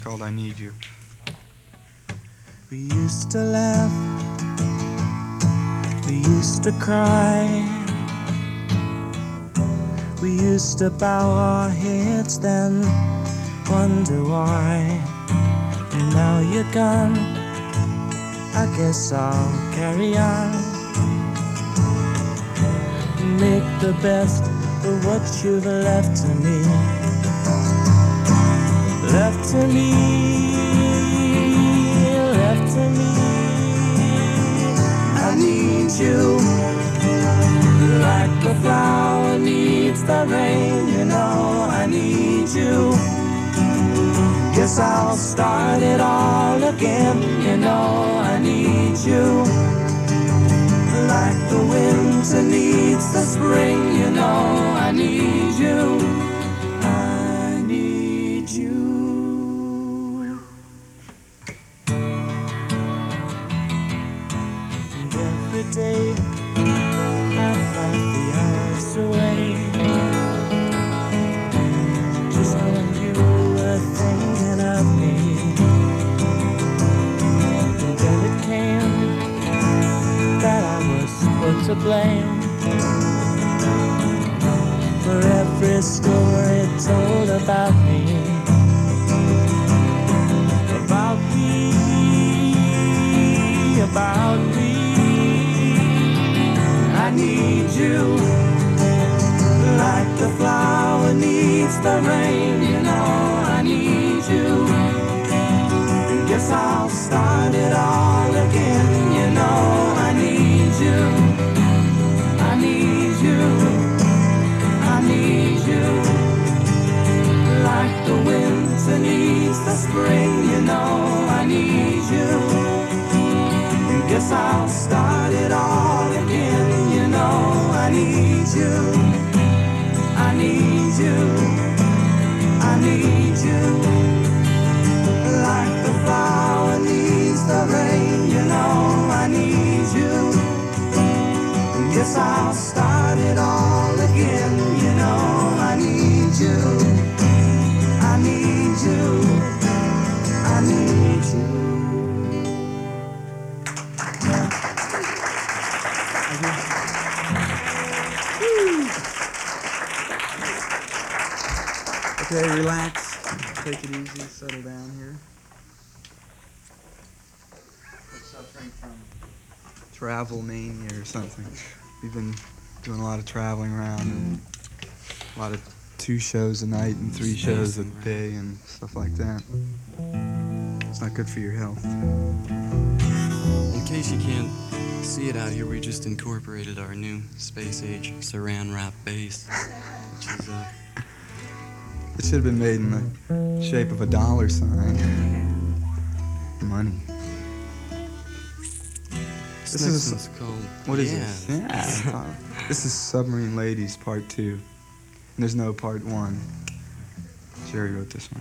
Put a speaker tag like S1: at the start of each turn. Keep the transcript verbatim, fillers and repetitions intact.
S1: Called I Need You.
S2: We used to laugh, we used to cry, we used to bow our heads then wonder why. And now you're gone, I guess I'll carry on, make the best of what you've left to me. Left to me, left to me. I need you, like the flower needs the rain. You know I need you. Guess I'll start it all again. You know I need you, like the winter needs the spring. You know I need you. I need you. Every day I fight the hours away, just when you were thinking of me. And then it came that I was put to blame for every story told about me. About me, about me. I need you, like the flower needs the rain. You know I need you. Guess I'll start it all again. You know I need you. I need you. I need you, like the winter needs the spring. You know I need you. Guess I'll start it all again. You know I need you. I need you. I need you, like the flower needs the rain. You know I need you. Guess I'll start it all again. You know I need you. I need you. I need you.
S1: Okay, relax. Take it easy. Settle down here. We're suffering from travel mania or something. We've been doing a lot of traveling around and a lot of two shows a night and three shows a day and stuff like that. It's not good for your health.
S3: In case you can't see it out here, we just incorporated our new space age saran wrap bass, which is uh,
S1: It should have been made in the shape of a dollar sign. Money.
S3: this,
S1: This
S3: next
S1: is-
S3: one's called.
S1: What is
S3: yeah.
S1: this? Yeah. This is Submarine Ladies Part two. And there's no Part one. Jerry wrote this one.